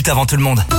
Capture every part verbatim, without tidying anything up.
minutes avant tout le monde.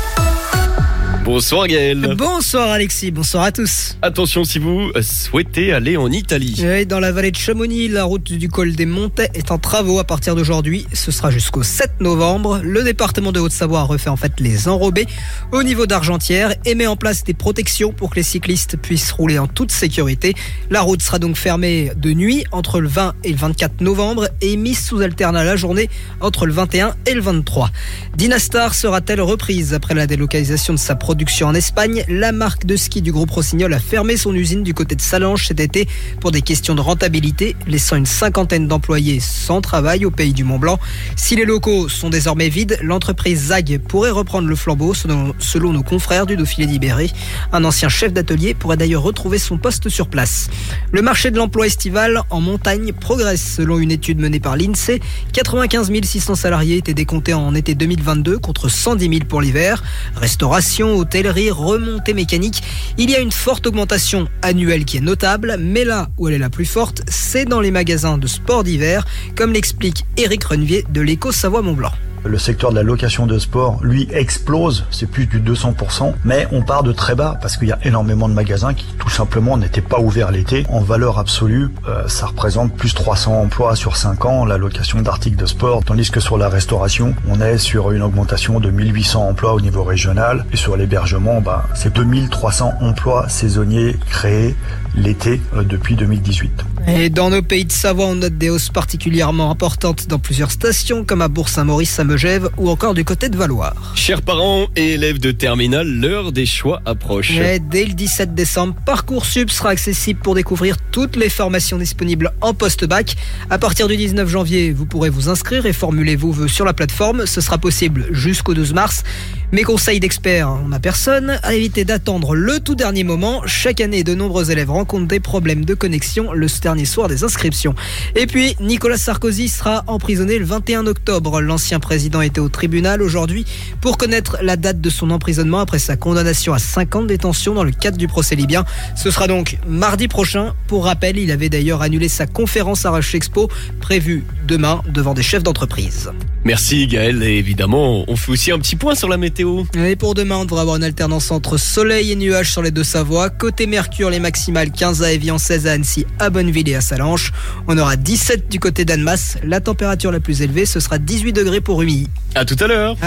Bonsoir Gaël. Bonsoir Alexis, bonsoir à tous. Attention si vous souhaitez aller en Italie. Et dans la vallée de Chamonix, la route du col des Montets est en travaux à partir d'aujourd'hui. Ce sera jusqu'au sept novembre. Le département de Haute-Savoie refait en fait les enrobés au niveau d'Argentière et met en place des protections pour que les cyclistes puissent rouler en toute sécurité. La route sera donc fermée de nuit entre le vingt et le vingt-quatre novembre et mise sous alternat la journée entre le vingt et un et le vingt-trois. Dynastar sera-t-elle reprise après la délocalisation de sa production en Espagne? La marque de ski du groupe Rossignol a fermé son usine du côté de Salanches cet été pour des questions de rentabilité, laissant une cinquantaine d'employés sans travail au pays du Mont-Blanc. Si les locaux sont désormais vides, l'entreprise Zag pourrait reprendre le flambeau selon, selon nos confrères du Dauphiné libéré. Un ancien chef d'atelier pourrait d'ailleurs retrouver son poste sur place. Le marché de l'emploi estival en montagne progresse selon une étude menée par l'INSEE. quatre-vingt-quinze mille six cents salariés étaient décomptés en été deux mille vingt-deux contre cent dix mille pour l'hiver. Restauration, hôtellerie, remontée mécanique. Il y a une forte augmentation annuelle qui est notable, mais là où elle est la plus forte, c'est dans les magasins de sport d'hiver, comme l'explique Éric Renevier de l'Éco Savoie-Mont-Blanc. Le secteur de la location de sport, lui, explose, c'est plus du deux cents pour cent, mais on part de très bas parce qu'il y a énormément de magasins qui tout simplement n'étaient pas ouverts l'été. En valeur absolue, euh, ça représente plus de trois cents emplois sur cinq ans, la location d'articles de sport, tandis que sur la restauration, on est sur une augmentation de mille huit cents emplois au niveau régional, et sur l'hébergement, bah, c'est deux mille trois cents emplois saisonniers créés l'été euh, depuis deux mille dix-huit. Et dans nos pays de Savoie, on note des hausses particulièrement importantes dans plusieurs stations, comme à Bourg-Saint-Maurice, à Megève ou encore du côté de Valloire. Chers parents et élèves de terminale, l'heure des choix approche. Et dès le dix-sept décembre, Parcoursup sera accessible pour découvrir toutes les formations disponibles en post-bac. À partir du dix-neuf janvier, vous pourrez vous inscrire et formuler vos vœux sur la plateforme. Ce sera possible jusqu'au douze mars. Mes conseils d'experts en ma personne, à éviter d'attendre le tout dernier moment. Chaque année, de nombreux élèves rencontrent des problèmes de connexion le dernier soir des inscriptions. Et puis, Nicolas Sarkozy sera emprisonné le vingt et un octobre. L'ancien président était au tribunal aujourd'hui pour connaître la date de son emprisonnement après sa condamnation à cinq ans de détention dans le cadre du procès libyen. Ce sera donc mardi prochain. Pour rappel, il avait d'ailleurs annulé sa conférence à Rush Expo prévue demain devant des chefs d'entreprise. Merci Gaël, et évidemment, on fait aussi un petit point sur la météo. Et pour demain, on devrait avoir une alternance entre soleil et nuages sur les deux Savoies. Côté Mercure, les maximales quinze à Évian, seize à Annecy, à Bonneville et à Salanches. On aura dix-sept du côté d'Annemasse. La température la plus élevée, ce sera dix-huit degrés pour Rumilly. À tout à l'heure.